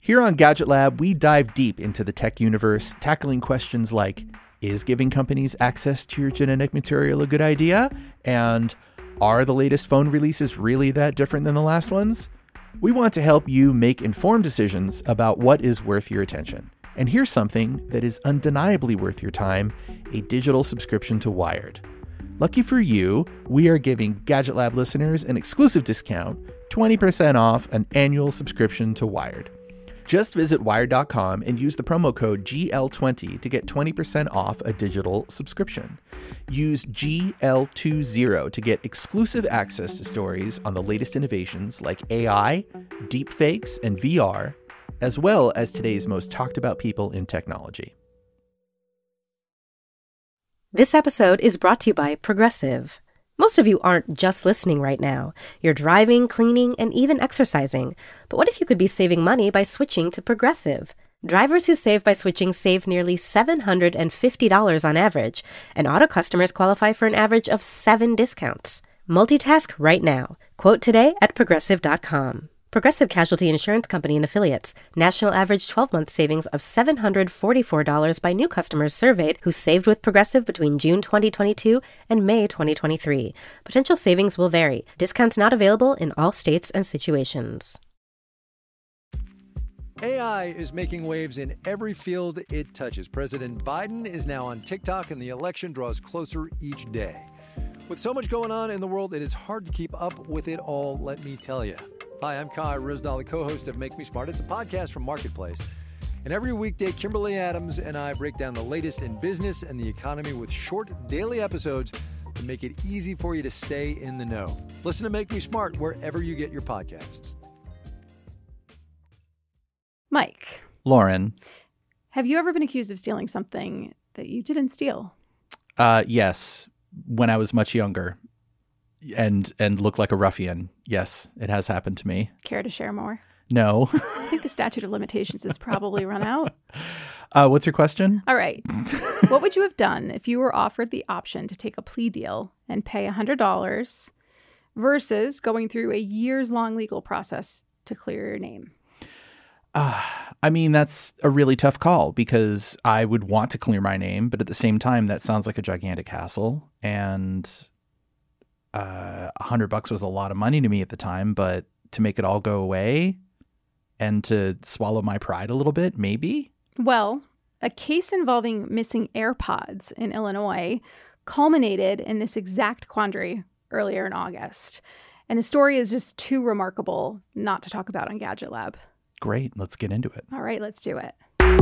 Here on Gadget Lab, we dive deep into the tech universe, tackling questions like, is giving companies access to your genetic material a good idea? And are the latest phone releases really that different than the last ones? We want to help you make informed decisions about what is worth your attention. And here's something that is undeniably worth your time, a digital subscription to Wired. Lucky for you, we are giving Gadget Lab listeners an exclusive discount, 20% off an annual subscription to Wired. Just visit wired.com and use the promo code GL20 to get 20% off a digital subscription. Use GL20 to get exclusive access to stories on the latest innovations like AI, deepfakes, and VR, as well as today's most talked about people in technology. This episode is brought to you by Progressive. Most of you aren't just listening right now. You're driving, cleaning, and even exercising. But what if you could be saving money by switching to Progressive? Drivers who save by switching save nearly $750 on average, and auto customers qualify for an average of 7 discounts. Multitask right now. Quote today at Progressive.com. Progressive Casualty Insurance Company and Affiliates. National average 12-month savings of $744 by new customers surveyed who saved with Progressive between June 2022 and May 2023. Potential savings will vary. Discounts not available in all states and situations. AI is making waves in every field it touches. President Biden is now on TikTok, and the election draws closer each day. With so much going on in the world, it is hard to keep up with it all, let me tell you. Hi, I'm Kai Ryssdal, the co-host of Make Me Smart. It's a podcast from Marketplace. And every weekday, Kimberly Adams and I break down the latest in business and the economy with short daily episodes to make it easy for you to stay in the know. Listen to Make Me Smart wherever you get your podcasts. Mike. Lauren. Have you ever been accused of stealing something that you didn't steal? Yes, when I was much younger and looked like a ruffian. Yes, it has happened to me. Care to share more? No. I think the statute of limitations has probably run out. What's your question? All right. What would you have done if you were offered the option to take a plea deal and pay $100 versus going through a years-long legal process to clear your name? I mean, that's a really tough call because I would want to clear my name, but at the same time, that sounds like a gigantic hassle. And $100 was a lot of money to me at the time, but to make it all go away and to swallow my pride a little bit, maybe? Well, a case involving missing AirPods in Illinois culminated in this exact quandary earlier in August. And the story is just too remarkable not to talk about on Gadget Lab. Great. Let's get into it. All right, let's do it.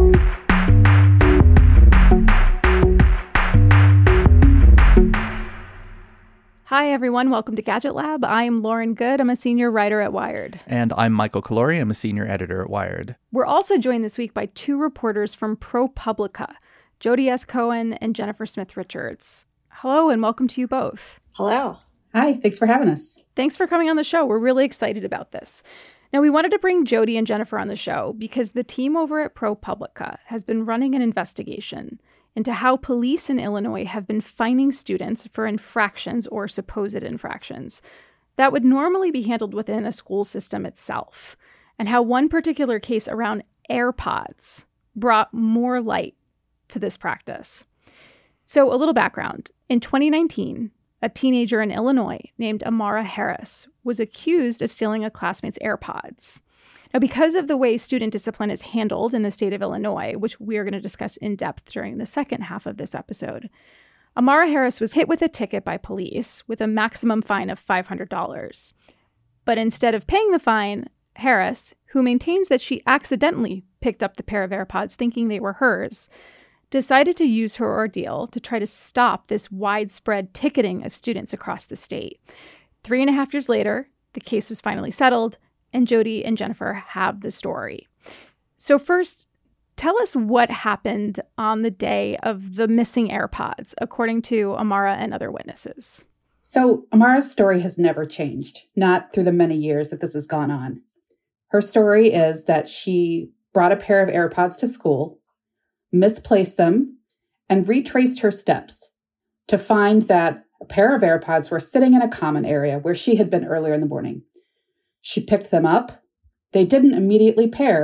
Hi, everyone. Welcome to Gadget Lab. I am Lauren Good. I'm a senior writer at Wired. And I'm Michael Calori. I'm a senior editor at Wired. We're also joined this week by 2 reporters from ProPublica, Jody S. Cohen and Jennifer Smith Richards. Hello, and welcome to you both. Hello. Hi, thanks for having us. Thanks for coming on the show. We're really excited about this. Now, we wanted to bring Jody and Jennifer on the show because the team over at ProPublica has been running an investigation into how police in Illinois have been fining students for infractions or supposed infractions that would normally be handled within a school system itself, and how one particular case around AirPods brought more light to this practice. So, a little background. In 2019, a teenager in Illinois named Amara Harris was accused of stealing a classmate's AirPods. Now, because of the way student discipline is handled in the state of Illinois, which we are going to discuss in depth during the second half of this episode, Amara Harris was hit with a ticket by police with a maximum fine of $500. But instead of paying the fine, Harris, who maintains that she accidentally picked up the pair of AirPods thinking they were hers, decided to use her ordeal to try to stop this widespread ticketing of students across the state. 3.5 years later, the case was finally settled, and Jody and Jennifer have the story. So first, tell us what happened on the day of the missing AirPods, according to Amara and other witnesses. So Amara's story has never changed, not through the many years that this has gone on. Her story is that she brought a pair of AirPods to school, misplaced them, and retraced her steps to find that a pair of AirPods were sitting in a common area where she had been earlier in the morning. She picked them up. They didn't immediately pair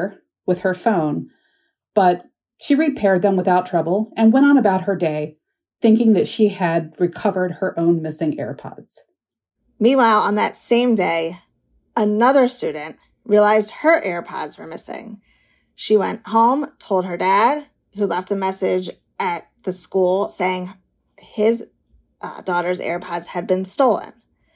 with her phone, but she repaired them without trouble and went on about her day, thinking that she had recovered her own missing AirPods. Meanwhile, on that same day, another student realized her AirPods were missing. She went home, told her dad, who left a message at the school saying his daughter's AirPods had been stolen.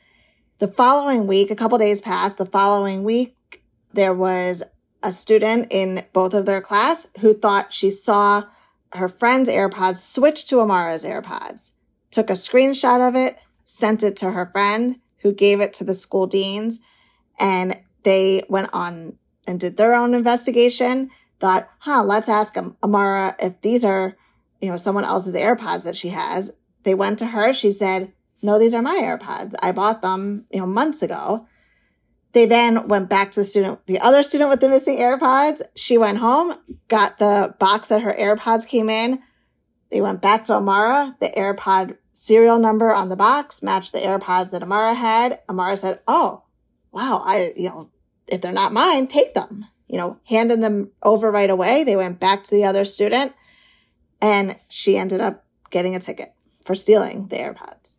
The following week, a couple days passed, the following week, there was a student in both of their class who thought she saw her friend's AirPods switch to Amara's AirPods, took a screenshot of it, sent it to her friend, who gave it to the school deans, and they went on and did their own investigation, thought, let's ask Amara if these are, someone else's AirPods that she has. They went to her. She said, no, these are my AirPods. I bought them, months ago. They then went back to the other student with the missing AirPods. She went home, got the box that her AirPods came in. They went back to Amara. The AirPod serial number on the box matched the AirPods that Amara had. Amara said, oh, wow, if they're not mine, take them. Handing them over right away. They went back to the other student, and she ended up getting a ticket for stealing the AirPods.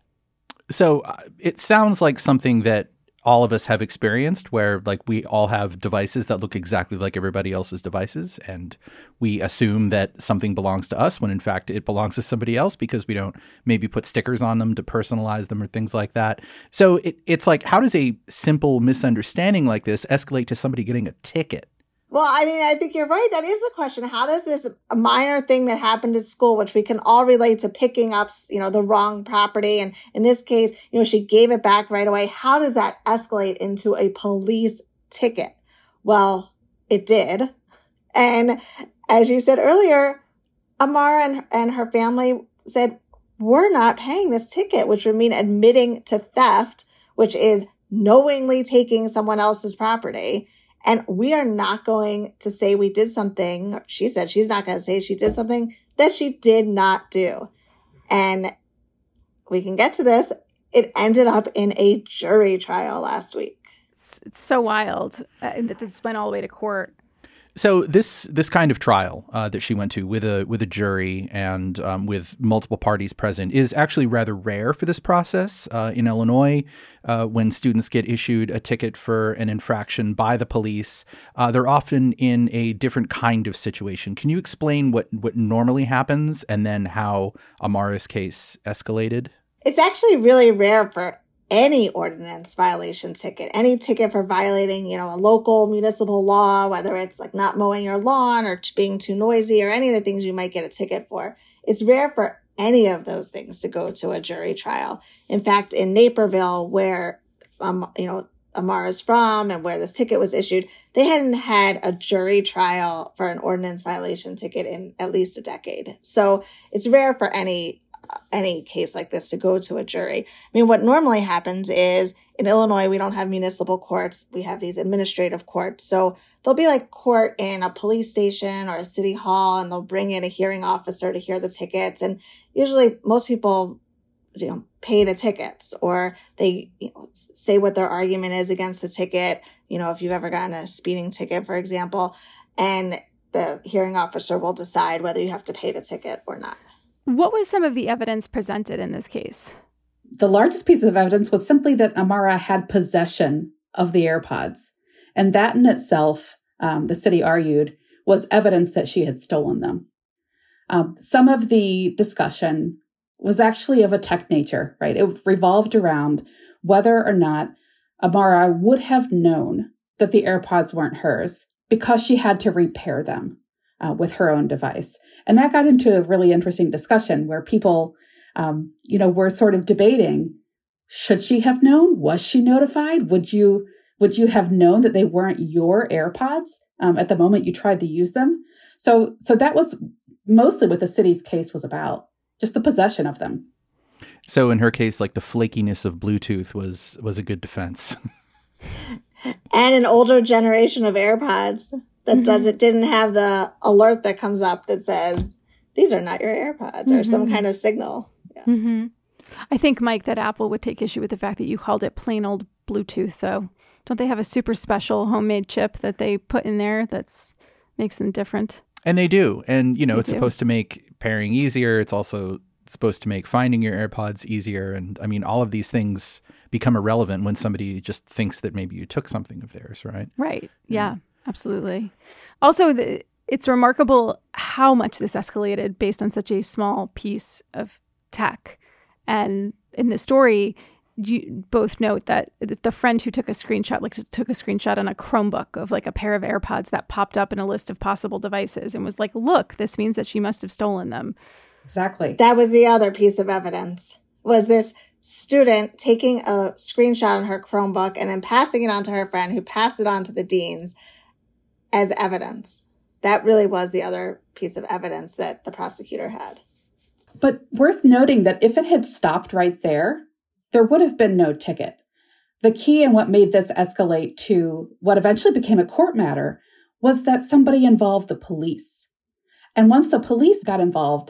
So it sounds like something that all of us have experienced, where like we all have devices that look exactly like everybody else's devices, and we assume that something belongs to us when in fact it belongs to somebody else because we don't maybe put stickers on them to personalize them or things like that. So it's like, how does a simple misunderstanding like this escalate to somebody getting a ticket? Well, I think you're right. That is the question. How does this minor thing that happened at school, which we can all relate to picking up, the wrong property, and in this case, she gave it back right away. How does that escalate into a police ticket? Well, it did. And as you said earlier, Amara and her family said, we're not paying this ticket, which would mean admitting to theft, which is knowingly taking someone else's property. And we are not going to say we did something. She said she's not going to say she did something that she did not do. And we can get to this. It ended up in a jury trial last week. It's so wild that this went all the way to court. So this kind of trial that she went to with a jury and with multiple parties present is actually rather rare for this process in Illinois. When students get issued a ticket for an infraction by the police, they're often in a different kind of situation. Can you explain what normally happens and then how Amara's case escalated? It's actually really rare for any ordinance violation ticket, any ticket for violating, a local municipal law, whether it's like not mowing your lawn or being too noisy or any of the things you might get a ticket for. It's rare for any of those things to go to a jury trial. In fact, in Naperville, where, Amara's from and where this ticket was issued, they hadn't had a jury trial for an ordinance violation ticket in at least a decade. So it's rare for any case like this to go to a jury. I mean, what normally happens is in Illinois, we don't have municipal courts. We have these administrative courts. So there'll be like court in a police station or a city hall, and they'll bring in a hearing officer to hear the tickets. And usually most people, pay the tickets, or they say what their argument is against the ticket. If you've ever gotten a speeding ticket, for example, and the hearing officer will decide whether you have to pay the ticket or not. What was some of the evidence presented in this case? The largest piece of evidence was simply that Amara had possession of the AirPods. And that in itself, the city argued, was evidence that she had stolen them. Some of the discussion was actually of a tech nature, right? It revolved around whether or not Amara would have known that the AirPods weren't hers because she had to repair them with her own device. And that got into a really interesting discussion where people, were sort of debating, should she have known? Was she notified? Would you have known that they weren't your AirPods at the moment you tried to use them? So that was mostly what the city's case was about, just the possession of them. So in her case, like the flakiness of Bluetooth was a good defense. And an older generation of AirPods that didn't have the alert that comes up that says, these are not your AirPods, or some kind of signal. Yeah. Mm-hmm. I think, Mike, that Apple would take issue with the fact that you called it plain old Bluetooth, though. Don't they have a super special homemade chip that they put in there that's makes them different. And they do. And, it's supposed to make pairing easier. It's also supposed to make finding your AirPods easier. And I mean, all of these things become irrelevant when somebody just thinks that maybe you took something of theirs, right? Right. Yeah, absolutely. Also, it's remarkable how much this escalated based on such a small piece of tech. And in the story, you both note that the friend who took a screenshot on a Chromebook of like a pair of AirPods that popped up in a list of possible devices and was like, look, this means that she must have stolen them. Exactly. That was the other piece of evidence, was this student taking a screenshot on her Chromebook and then passing it on to her friend who passed it on to the deans as evidence. That really was the other piece of evidence that the prosecutor had. But worth noting that if it had stopped right there would have been no ticket. The key and what made this escalate to what eventually became a court matter was that somebody involved the police. And once the police got involved,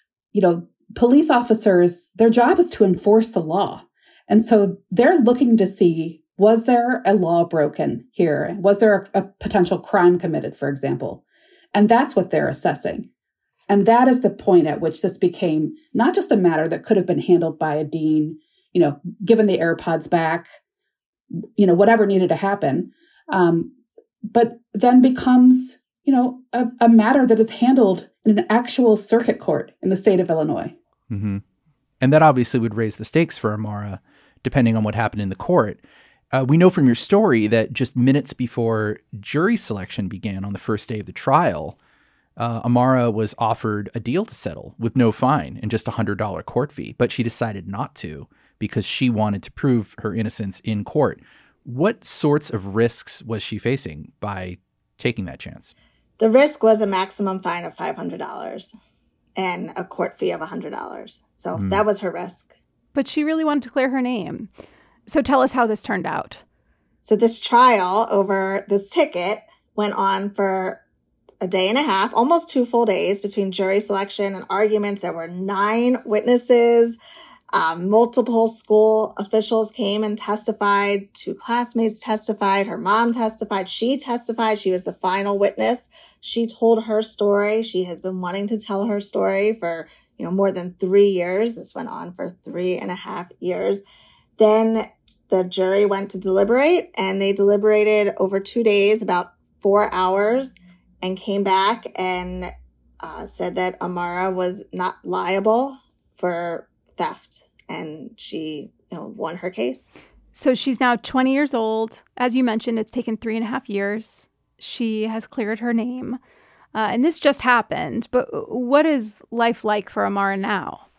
police officers, their job is to enforce the law. And so they're looking to see, was there a law broken here? Was there a potential crime committed, for example? And that's what they're assessing. And that is the point at which this became not just a matter that could have been handled by a dean, given the AirPods back, whatever needed to happen, but then becomes, a matter that is handled in an actual circuit court in the state of Illinois. Mm-hmm. And that obviously would raise the stakes for Amara, depending on what happened in the court. We know from your story that just minutes before jury selection began on the first day of the trial, Amara was offered a deal to settle with no fine and just a $100 court fee, but she decided not to because she wanted to prove her innocence in court. What sorts of risks was she facing by taking that chance? The risk was a maximum fine of $500 and a court fee of $100. So that was her risk. But she really wanted to clear her name. So tell us how this turned out. So this trial over this ticket went on for a day and a half, almost 2 full days between jury selection and arguments. There were 9 witnesses. Multiple school officials came and testified. 2 classmates testified. Her mom testified. She testified. She was the final witness. She told her story. She has been wanting to tell her story for, more than 3 years. This went on for 3.5 years. Then the jury went to deliberate, and they deliberated over 2 days, about 4 hours, and came back and said that Amara was not liable for theft, and she won her case. So she's now 20 years old. As you mentioned, it's taken 3.5 years. She has cleared her name. And this just happened. But what is life like for Amara now?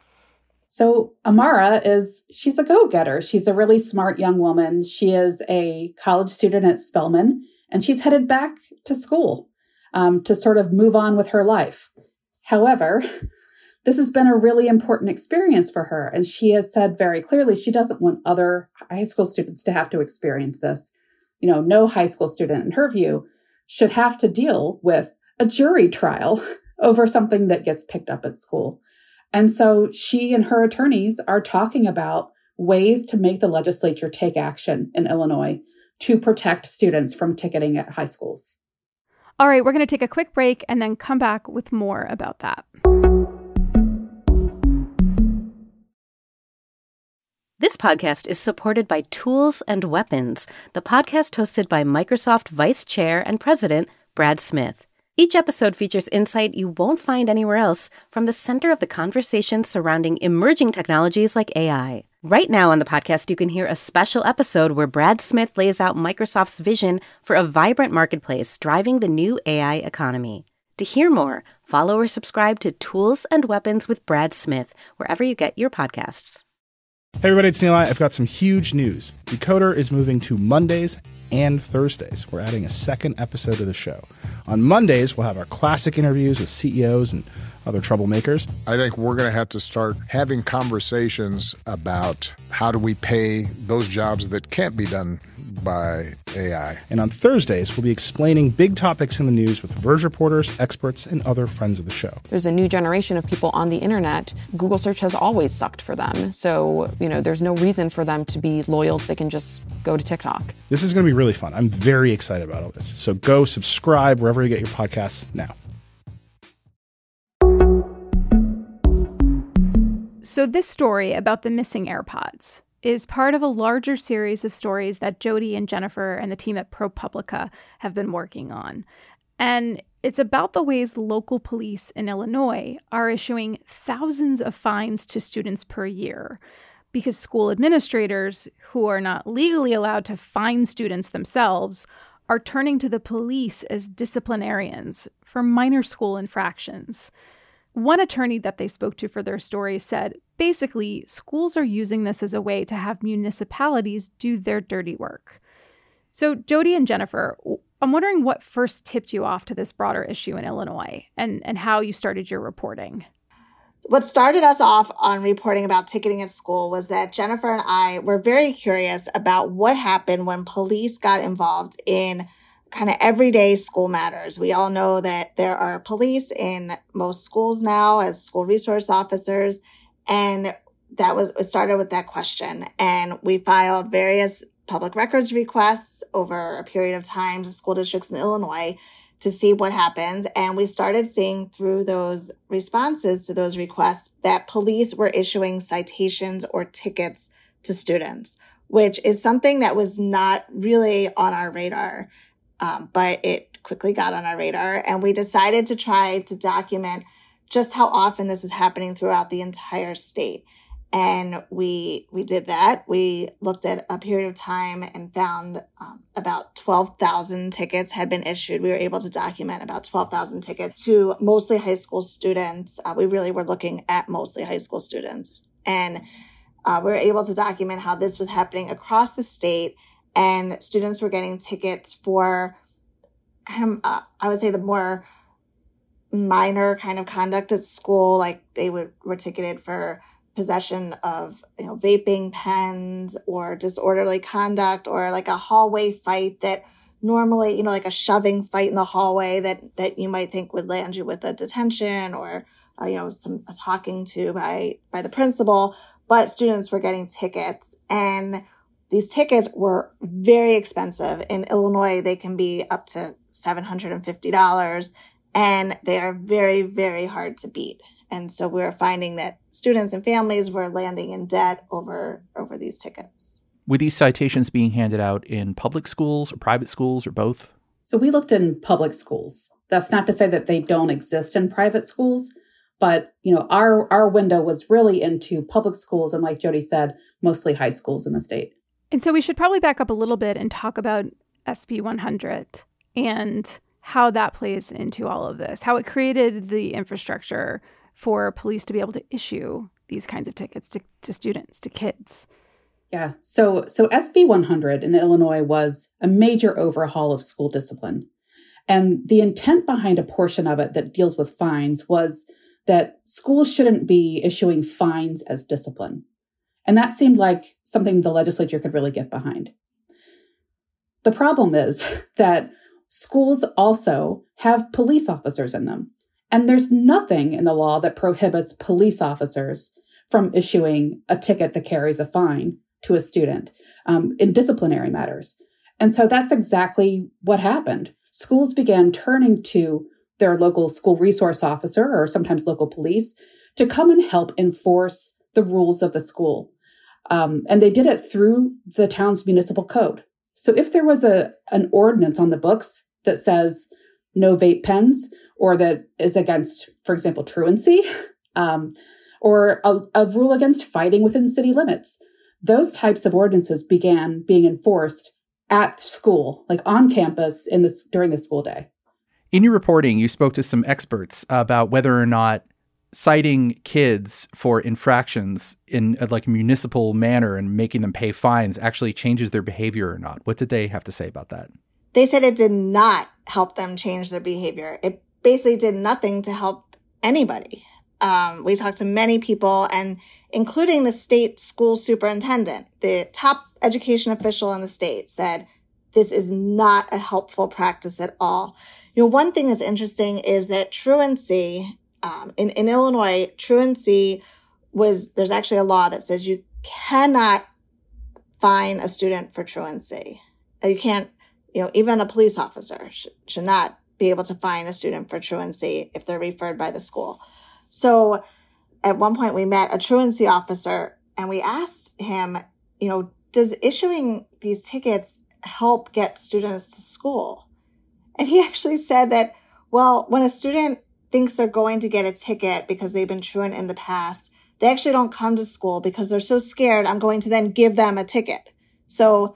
So Amara she's a go-getter. She's a really smart young woman. She is a college student at Spelman, and she's headed back to school to sort of move on with her life. However, this has been a really important experience for her. And she has said very clearly she doesn't want other high school students to have to experience this. No high school student, in her view, should have to deal with a jury trial over something that gets picked up at school. And so she and her attorneys are talking about ways to make the legislature take action in Illinois to protect students from ticketing at high schools. All right, we're going to take a quick break and then come back with more about that. This podcast is supported by Tools and Weapons, the podcast hosted by Microsoft Vice Chair and President Brad Smith. Each episode features insight you won't find anywhere else from the center of the conversation surrounding emerging technologies like AI. Right now on the podcast, you can hear a special episode where Brad Smith lays out Microsoft's vision for a vibrant marketplace driving the new AI economy. To hear more, follow or subscribe to Tools and Weapons with Brad Smith wherever you get your podcasts. Hey everybody, it's Neil. I've got some huge news. Decoder is moving to Mondays and Thursdays. We're adding a second episode to the show. On Mondays, we'll have our classic interviews with CEOs and other troublemakers. I think we're going to have to start having conversations about how do we pay those jobs that can't be done by AI. And on Thursdays, we'll be explaining big topics in the news with Verge reporters, experts, and other friends of the show. There's a new generation of people on the internet. Google search has always sucked for them. So, there's no reason for them to be loyal. They can just go to TikTok. This is going to be really fun. I'm very excited about all this. So go subscribe wherever you get your podcasts now. So this story about the missing AirPods is part of a larger series of stories that Jody and Jennifer and the team at ProPublica have been working on. And it's about the ways local police in Illinois are issuing thousands of fines to students per year because school administrators, who are not legally allowed to fine students themselves, are turning to the police as disciplinarians for minor school infractions. One attorney that they spoke to for their story said, basically, schools are using this as a way to have municipalities do their dirty work. So, Jody and Jennifer, I'm wondering what first tipped you off to this broader issue in Illinois and how you started your reporting. What started us off on reporting about ticketing at school was that Jennifer and I were very curious about what happened when police got involved in kind of everyday school matters. We all know that there are police in most schools now as school resource officers. And it started with that question. And we filed various public records requests over a period of time to school districts in Illinois to see what happens. And we started seeing through those responses to those requests that police were issuing citations or tickets to students, which is something that was not really on our radar. But it quickly got on our radar, and we decided to try to document just how often this is happening throughout the entire state. And we did that. We looked at a period of time and found about 12,000 tickets had been issued. We were able to document about 12,000 tickets to mostly high school students. We really were looking at mostly high school students. And we were able to document how this was happening across the state. And students were getting tickets for kind of, I would say, the more minor kind of conduct at school. Like they were ticketed for possession of, vaping pens or disorderly conduct or like a hallway fight that normally, like a shoving fight in the hallway that you might think would land you with a detention or, a talking to by the principal. But students were getting tickets, and these tickets were very expensive. In Illinois, they can be up to $750, and they are very, very hard to beat. And so we were finding that students and families were landing in debt over these tickets. Were these citations being handed out in public schools or private schools or both? So we looked in public schools. That's not to say that they don't exist in private schools, but our window was really into public schools, and like Jody said, mostly high schools in the state. And so we should probably back up a little bit and talk about SB 100 and how that plays into all of this, how it created the infrastructure for police to be able to issue these kinds of tickets to students, to kids. Yeah. So SB 100 in Illinois was a major overhaul of school discipline. And the intent behind a portion of it that deals with fines was that schools shouldn't be issuing fines as discipline. And that seemed like something the legislature could really get behind. The problem is that schools also have police officers in them. And there's nothing in the law that prohibits police officers from issuing a ticket that carries a fine to a student in disciplinary matters. And so that's exactly what happened. Schools began turning to their local school resource officer, or sometimes local police, to come and help enforce the rules of the school. And they did it through the town's municipal code. So if there was an ordinance on the books that says no vape pens, or that is against, for example, truancy, or a rule against fighting within city limits, those types of ordinances began being enforced at school, like on campus during the school day. In your reporting, you spoke to some experts about whether or not citing kids for infractions in a municipal manner and making them pay fines actually changes their behavior or not. What did they have to say about that? They said it did not help them change their behavior. It basically did nothing to help anybody. We talked to many people, and including the state school superintendent, the top education official in the state, said this is not a helpful practice at all. One thing that's interesting is that truancy, in Illinois, truancy there's actually a law that says you cannot fine a student for truancy. You can't, even a police officer should not be able to fine a student for truancy if they're referred by the school. So at one point we met a truancy officer and we asked him, does issuing these tickets help get students to school? And he actually said that, well, when a student thinks they're going to get a ticket because they've been truant in the past, they actually don't come to school because they're so scared I'm going to then give them a ticket. So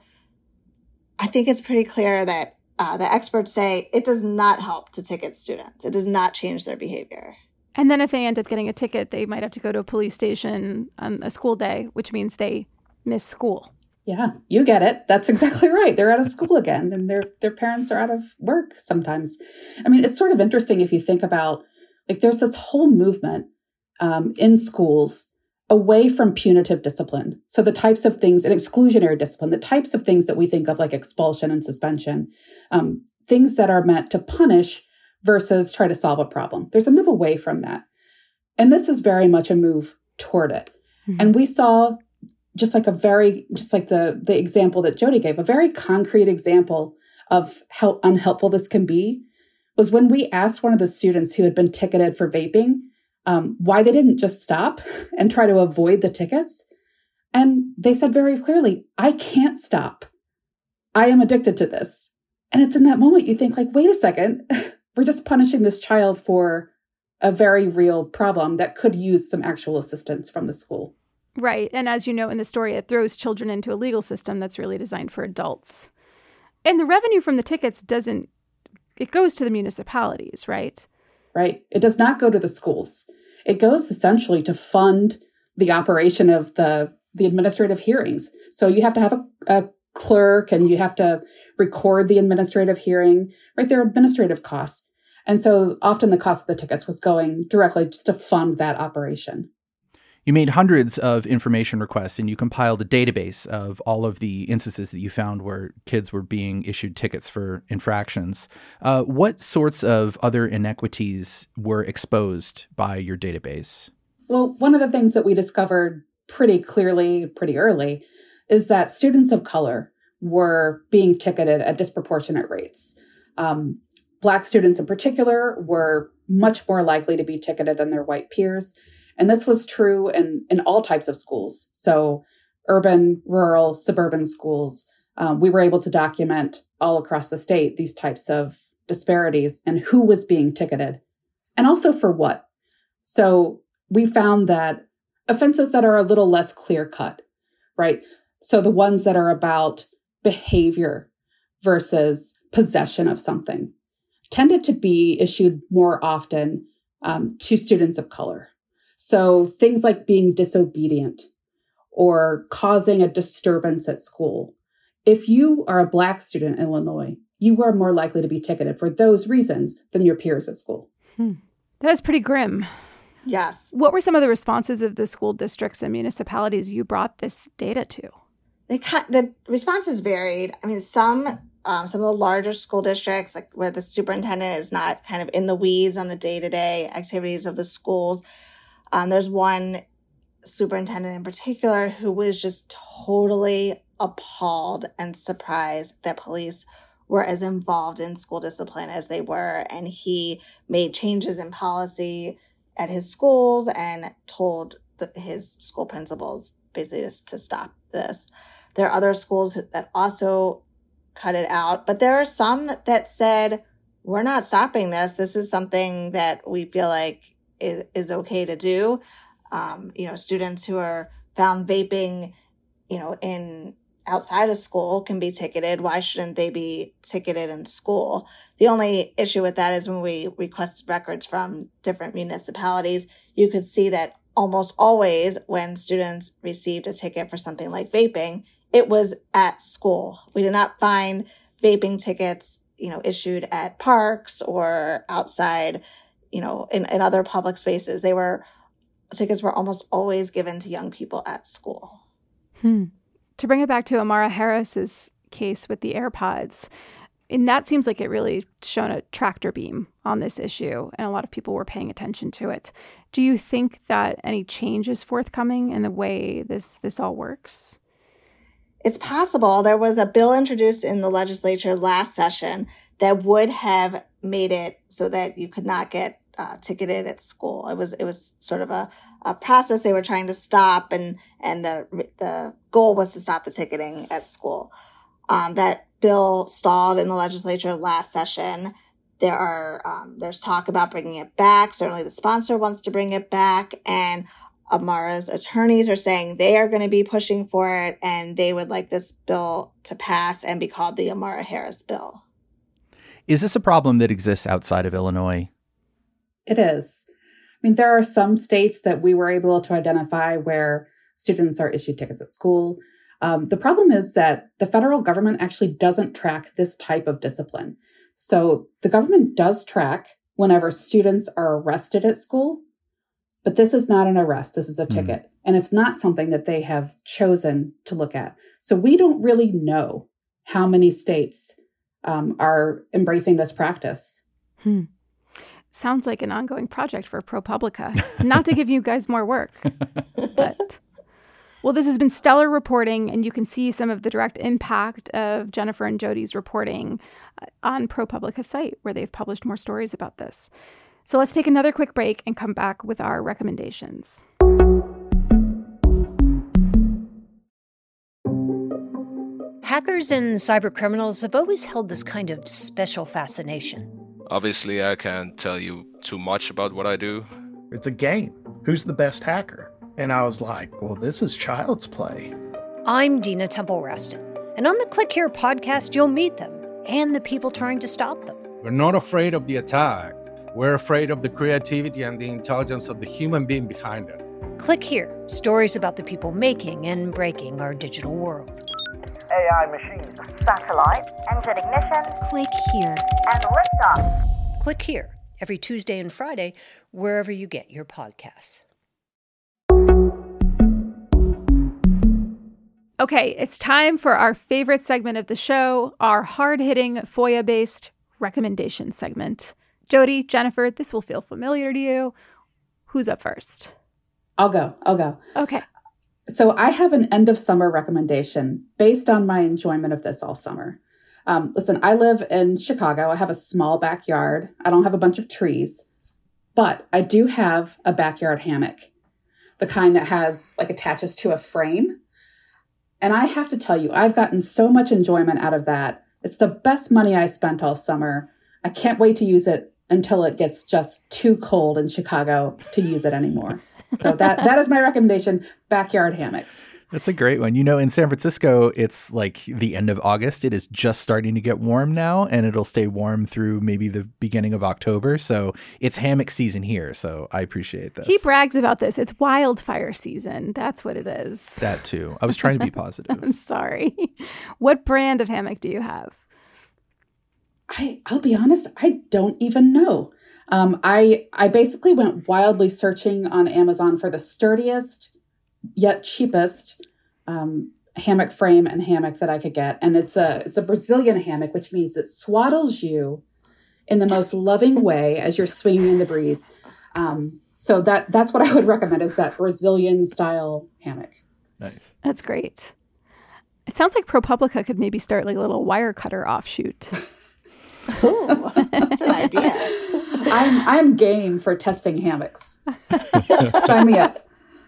I think it's pretty clear that the experts say it does not help to ticket students. It does not change their behavior. And then if they end up getting a ticket, they might have to go to a police station on a school day, which means they miss school. Yeah, you get it. That's exactly right. They're out of school again, and their parents are out of work sometimes. I mean, it's sort of interesting if you think about, there's this whole movement in schools away from punitive discipline. So the types of things, and exclusionary discipline, the types of things that we think of like expulsion and suspension, things that are meant to punish versus try to solve a problem. There's a move away from that. And this is very much a move toward it. Mm-hmm. And we saw just like the example that Jody gave, a very concrete example of how unhelpful this can be was when we asked one of the students who had been ticketed for vaping why they didn't just stop and try to avoid the tickets. And they said very clearly, I can't stop. I am addicted to this. And it's in that moment you think wait a second, we're just punishing this child for a very real problem that could use some actual assistance from the school. Right. And as you know in the story, it throws children into a legal system that's really designed for adults. And the revenue from the tickets it goes to the municipalities, right? Right. It does not go to the schools. It goes essentially to fund the operation of the administrative hearings. So you have to have a clerk and you have to record the administrative hearing, right? There are administrative costs. And so often the cost of the tickets was going directly just to fund that operation. You made hundreds of information requests and you compiled a database of all of the instances that you found where kids were being issued tickets for infractions. What sorts of other inequities were exposed by your database? Well, one of the things that we discovered pretty clearly, pretty early, is that students of color were being ticketed at disproportionate rates. Black students in particular were much more likely to be ticketed than their white peers. And this was true in all types of schools. So urban, rural, suburban schools. We were able to document all across the state these types of disparities and who was being ticketed and also for what. So we found that offenses that are a little less clear cut, right? So the ones that are about behavior versus possession of something tended to be issued more often to students of color. So things like being disobedient or causing a disturbance at school. If you are a Black student in Illinois, you are more likely to be ticketed for those reasons than your peers at school. That is pretty grim. Yes. What were some of the responses of the school districts and municipalities you brought this data to? The responses varied. I mean, some of the larger school districts, like where the superintendent is not kind of in the weeds on the day-to-day activities of the schools. There's one superintendent in particular who was just totally appalled and surprised that police were as involved in school discipline as they were. And he made changes in policy at his schools and told his school principals basically to stop this. There are other schools that also cut it out, but there are some that said, we're not stopping this. This is something that we feel like is okay to do. Students who are found vaping, in outside of school can be ticketed. Why shouldn't they be ticketed in school? The only issue with that is when we requested records from different municipalities, you could see that almost always when students received a ticket for something like vaping, it was at school. We did not find vaping tickets, issued at parks or outside, in other public spaces. Tickets were almost always given to young people at school. To bring it back to Amara Harris's case with the AirPods. And that seems like it really shone a tractor beam on this issue, and a lot of people were paying attention to it. Do you think that any change is forthcoming in the way this all works? It's possible. There was a bill introduced in the legislature last session that would have made it so that you could not get ticketed at school. It was sort of a process they were trying to stop, and the goal was to stop the ticketing at school. That bill stalled in the legislature last session. There's talk about bringing it back. Certainly the sponsor wants to bring it back, and Amara's attorneys are saying they are going to be pushing for it, and they would like this bill to pass and be called the Amara Harris bill. Is this a problem that exists outside of Illinois? It is. I mean, there are some states that we were able to identify where students are issued tickets at school. The problem is that the federal government actually doesn't track this type of discipline. So the government does track whenever students are arrested at school, but this is not an arrest. This is a ticket. And it's not something that they have chosen to look at. So we don't really know how many states are embracing this practice. Sounds like an ongoing project for ProPublica. Not to give you guys more work, but... Well, this has been stellar reporting, and you can see some of the direct impact of Jennifer and Jody's reporting on ProPublica's site, where they've published more stories about this. So let's take another quick break and come back with our recommendations. Hackers and cybercriminals have always held this kind of special fascination. Obviously, I can't tell you too much about what I do. It's a game. Who's the best hacker? And I was like, well, this is child's play. I'm Dina Temple-Raston, and on the Click Here podcast, you'll meet them and the people trying to stop them. We're not afraid of the attack. We're afraid of the creativity and the intelligence of the human being behind it. Click Here, stories about the people making and breaking our digital world. AI machines, satellite, engine ignition, Click Here, and liftoff. Click Here, every Tuesday and Friday, wherever you get your podcasts. Okay, it's time for our favorite segment of the show, our hard-hitting FOIA-based recommendation segment. Jody, Jennifer, this will feel familiar to you. Who's up first? I'll go. Okay. So I have an end of summer recommendation based on my enjoyment of this all summer. Listen, I live in Chicago. I have a small backyard. I don't have a bunch of trees, but I do have a backyard hammock, the kind that has attaches to a frame. And I have to tell you, I've gotten so much enjoyment out of that. It's the best money I spent all summer. I can't wait to use it until it gets just too cold in Chicago to use it anymore. So that is my recommendation, backyard hammocks. That's a great one. You know, in San Francisco, it's like the end of August. It is just starting to get warm now, and it'll stay warm through maybe the beginning of October. So it's hammock season here. So I appreciate this. He brags about this. It's wildfire season. That's what it is. That too. I was trying to be positive. I'm sorry. What brand of hammock do you have? I'll be honest, I don't even know. I basically went wildly searching on Amazon for the sturdiest yet cheapest hammock frame and hammock that I could get. And it's a Brazilian hammock, which means it swaddles you in the most loving way as you're swinging in the breeze. So that's what I would recommend, is that Brazilian style hammock. Nice. That's great. It sounds like ProPublica could maybe start like a little wire cutter offshoot. Ooh, that's an idea. I'm game for testing hammocks. Sign me up.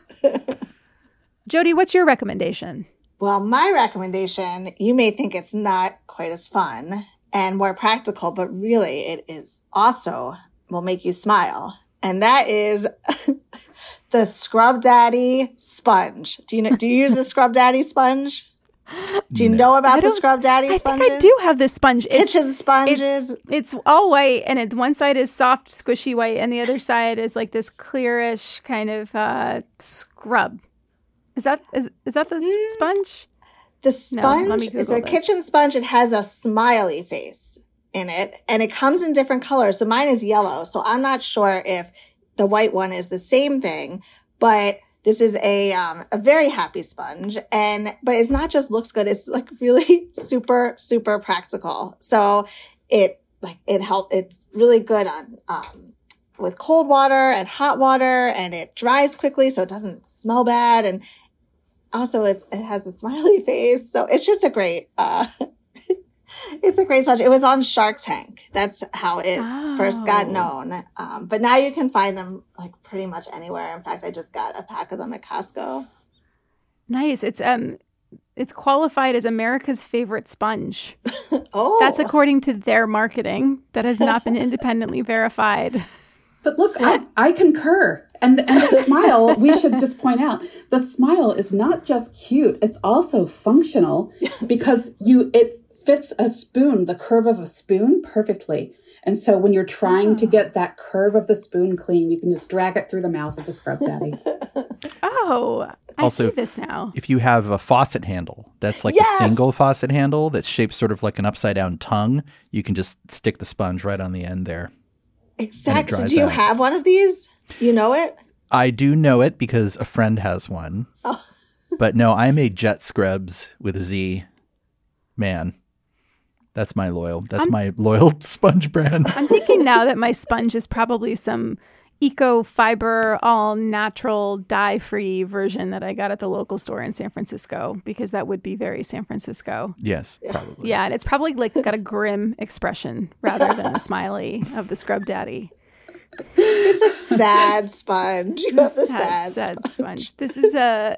Jody, what's your recommendation? Well, my recommendation, you may think it's not quite as fun and more practical, but really it is also will make you smile. And that is the Scrub Daddy sponge. Do you use the Scrub Daddy sponge? Do you know about the Scrub Daddy sponges? I think I do have this sponge. Kitchen sponges. It's all white, and one side is soft, squishy white, and the other side is like this clearish kind of scrub. Is that the sponge? The sponge is a kitchen sponge. It has a smiley face in it, and it comes in different colors. So mine is yellow. So I'm not sure if the white one is the same thing, but This is a very happy sponge, but it's not just looks good. It's like really super, super practical. So it's really good on, with cold water and hot water, and it dries quickly so it doesn't smell bad. And also it has a smiley face. So it's just a great, it's a great sponge. It was on Shark Tank. That's how it first got known. But now you can find them like pretty much anywhere. In fact, I just got a pack of them at Costco. Nice. It's qualified as America's favorite sponge. Oh. That's according to their marketing. That has not been independently verified. But look, I concur. And the smile, we should just point out, the smile is not just cute, it's also functional because it fits a spoon, the curve of a spoon perfectly. And so when you're trying to get that curve of the spoon clean, you can just drag it through the mouth of the Scrub Daddy. Oh, I see this now. If you have a faucet handle, that's like a single faucet handle that's shaped sort of like an upside down tongue, you can just stick the sponge right on the end there. Exactly. So do you have one of these? You know it? I do know it because a friend has one. Oh. But no, I'm a Jet Scrubs with a Z man. That's my loyal sponge brand. I'm thinking now that my sponge is probably some eco-fiber, all-natural, dye-free version that I got at the local store in San Francisco, because that would be very San Francisco. Yes, probably. Yeah, and it's probably like got a grim expression rather than the smiley of the Scrub Daddy. It's a sad sponge. You have the sad sponge. These are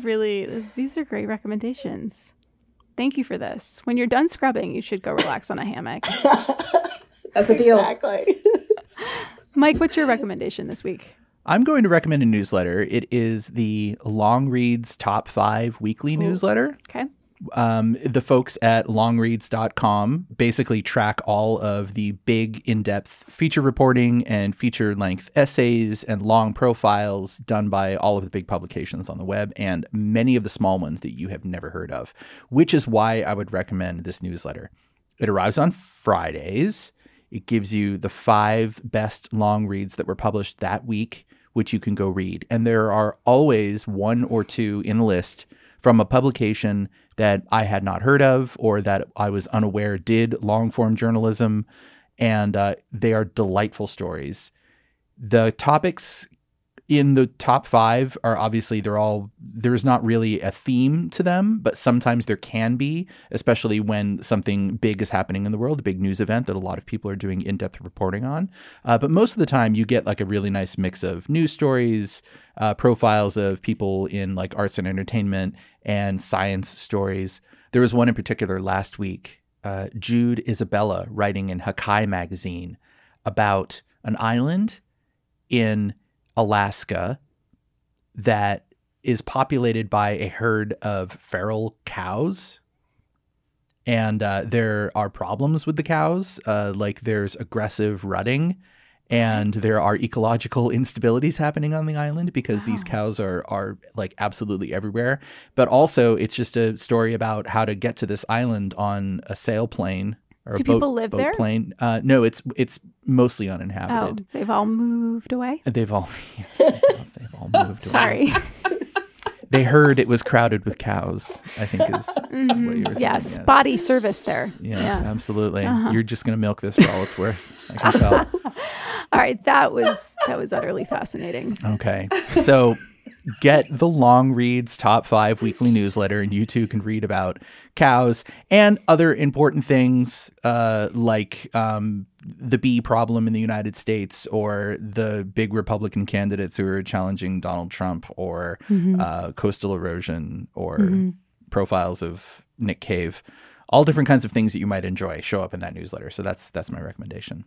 great recommendations. Thank you for this. When you're done scrubbing, you should go relax on a hammock. That's a deal. Exactly. Mike, what's your recommendation this week? I'm going to recommend a newsletter. It is the Long Reads Top 5 weekly newsletter. Okay. The folks at longreads.com basically track all of the big in-depth feature reporting and feature-length essays and long profiles done by all of the big publications on the web and many of the small ones that you have never heard of, which is why I would recommend this newsletter. It arrives on Fridays. It gives you the 5 best long reads that were published that week, which you can go read. And there are always 1 or 2 in the list from a publication that I had not heard of or that I was unaware did long-form journalism, and they are delightful stories. The topics in the top 5 are obviously there's not really a theme to them, but sometimes there can be, especially when something big is happening in the world, a big news event that a lot of people are doing in-depth reporting on. But most of the time you get like a really nice mix of news stories, profiles of people in like arts and entertainment, and science stories. There was one in particular last week, Jude Isabella writing in Hakai magazine about an island in Alaska that is populated by a herd of feral cows. And there are problems with the cows, like there's aggressive rutting, and there are ecological instabilities happening on the island because these cows are like absolutely everywhere. But also it's just a story about how to get to this island on a sailplane or Do a boat, people live there? plane. No, it's mostly uninhabited. Oh, they've all moved away? They've all moved away. Sorry. They heard it was crowded with cows, I think is what you were saying. Yeah, spotty service there. Yes, absolutely. You're just going to milk this for all it's worth. I can tell. All right, that was utterly fascinating. Okay. So get the Long Reads Top 5 weekly newsletter, and you too can read about cows and other important things like the bee problem in the United States, or the big Republican candidates who are challenging Donald Trump, or coastal erosion, or profiles of Nick Cave. All different kinds of things that you might enjoy show up in that newsletter. So that's my recommendation.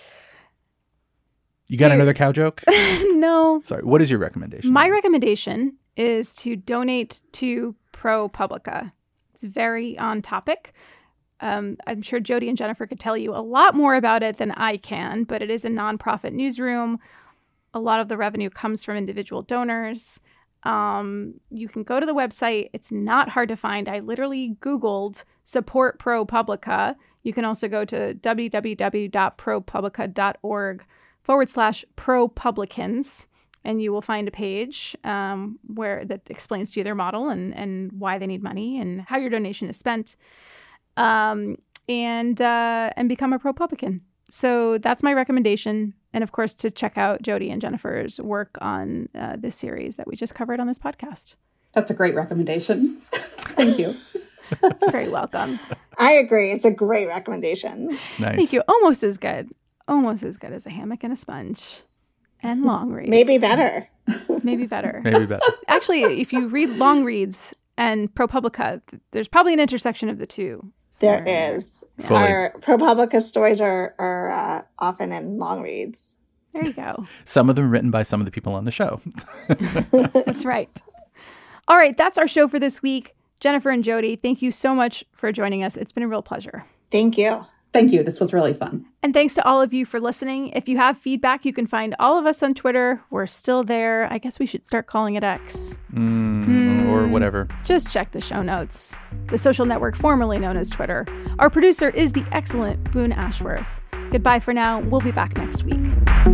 You got another cow joke? No. Sorry. What is your recommendation? My recommendation is to donate to ProPublica. It's very on topic. I'm sure Jody and Jennifer could tell you a lot more about it than I can, but it is a nonprofit newsroom. A lot of the revenue comes from individual donors. You can go to the website. It's not hard to find. I literally Googled support ProPublica. You can also go to www.propublica.org/ProPublicans, and you will find a page where that explains to you their model and why they need money and how your donation is spent, and become a ProPublican. So that's my recommendation. And of course, to check out Jody and Jennifer's work on this series that we just covered on this podcast. That's a great recommendation. Thank you. Very welcome. I agree. It's a great recommendation. Nice. Thank you. Almost as good as a hammock and a sponge and long reads. Maybe better. Maybe better. Maybe better. Actually, if you read long reads and ProPublica, there's probably an intersection of the two. So there is. Fully. Our ProPublica stories are often in long reads. There you go. Some of them written by some of the people on the show. That's right. All right, that's our show for this week. Jennifer and Jody, thank you so much for joining us. It's been a real pleasure. Thank you. Thank you. This was really fun. And thanks to all of you for listening. If you have feedback, you can find all of us on Twitter. We're still there. I guess we should start calling it X. Or whatever. Just check the show notes. The social network formerly known as Twitter. Our producer is the excellent Boone Ashworth. Goodbye for now. We'll be back next week.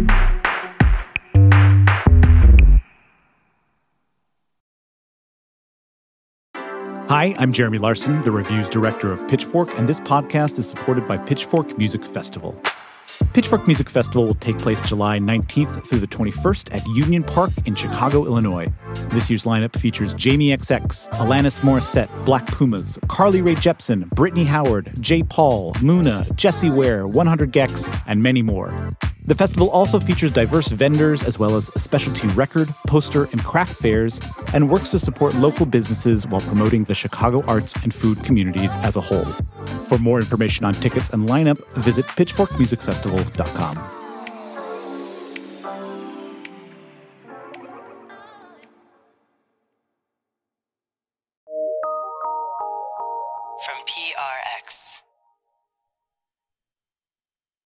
Hi, I'm Jeremy Larson, the reviews director of Pitchfork, and this podcast is supported by Pitchfork Music Festival. Pitchfork Music Festival will take place July 19th through the 21st at Union Park in Chicago, Illinois. This year's lineup features Jamie XX, Alanis Morissette, Black Pumas, Carly Rae Jepsen, Brittany Howard, J. Paul, Muna, Jessie Ware, 100 Gex, and many more. The festival also features diverse vendors as well as specialty record, poster, and craft fairs, and works to support local businesses while promoting the Chicago arts and food communities as a whole. For more information on tickets and lineup, visit pitchforkmusicfestival.com.